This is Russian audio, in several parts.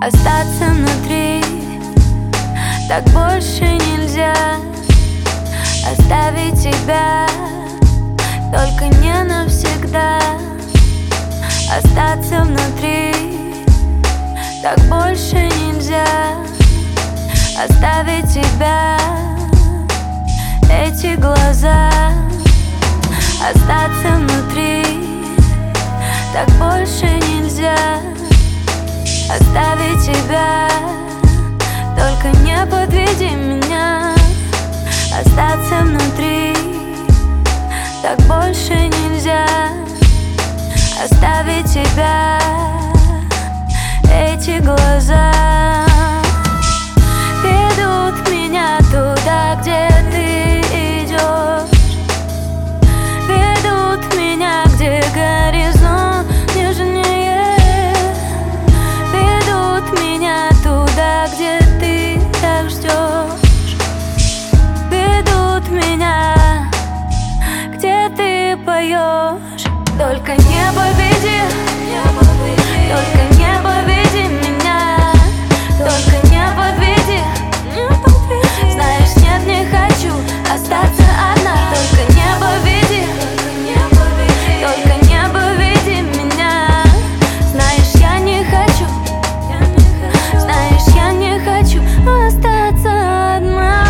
остаться внутри. Так больше нельзя оставить тебя, только не навсегда. Остаться внутри. Так больше нельзя оставить тебя, эти глаза. Остаться внутри. Так больше нельзя оставить тебя, только не подведи меня. Остаться внутри. Так больше нельзя оставить тебя, эти глаза. Ведут меня туда, где ты идешь. Ведут меня, где горизонт нежнее. Ведут меня туда, где ты так ждешь. Ведут меня, где ты поешь. Только не подведи, только не подведи меня. Только не подведи. Знаешь, нет, не хочу остаться одна. Только не подведи, только не подведи меня. Знаешь, я не хочу, знаешь, я не хочу остаться одна.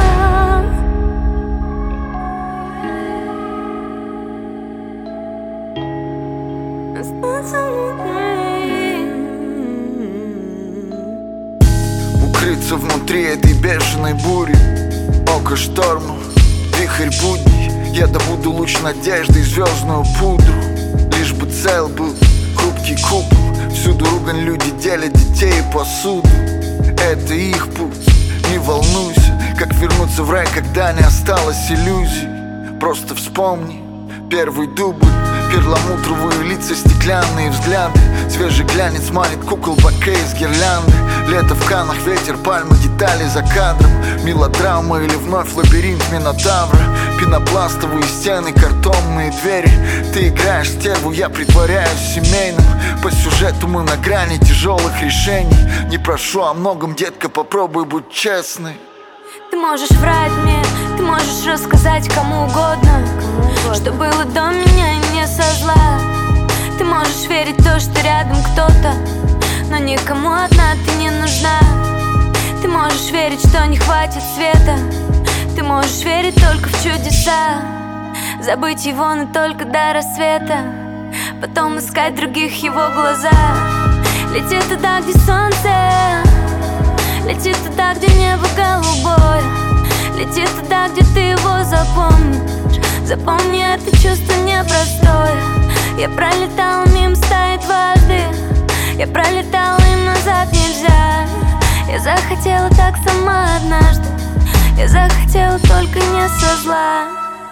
Укрыться внутри этой бешеной бури, око шторма, вихрь будней. Я добуду луч надежды и звездную пудру, лишь бы цел был хрупкий купол. Всюду ругань, люди делят детей и посуду. Это их путь, не волнуйся, как вернуться в рай, когда не осталось иллюзий. Просто вспомни первый дубль, перламутровые лица, стеклянные взгляды. Свежий глянец манит кукол бокей из гирлянды. Лето в Каннах, ветер, пальмы, детали за кадром. Мелодрама или вновь лабиринт Минотавра. Пенопластовые стены, картонные двери. Ты играешь стерву, я притворяюсь семейным. По сюжету мы на грани тяжелых решений. Не прошу о многом, детка, попробуй будь честной. Ты можешь врать мне, ты можешь рассказать кому угодно, что было до меня и не со зла. Ты можешь верить в то, что рядом кто-то, но никому одна ты не нужна. Ты можешь верить, что не хватит света. Ты можешь верить только в чудеса, забыть его, но только до рассвета, потом искать в других его глаза. Лети туда, где солнце, лети туда, где небо голубое. Лети туда, где ты его запомнишь. Запомни, это чувство непростое. Я пролетала мимо стаи дважды. Я пролетала, и назад нельзя. Я захотела так сама однажды. Я захотела только не со зла.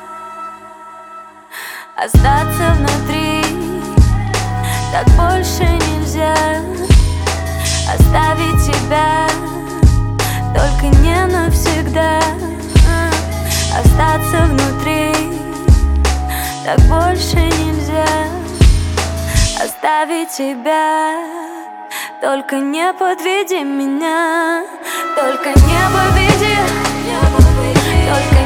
Остаться внутри. Так больше нельзя оставить тебя, только не навсегда. Остаться внутри. Так больше нельзя оставить тебя, только не подведи меня. Только не подведи, только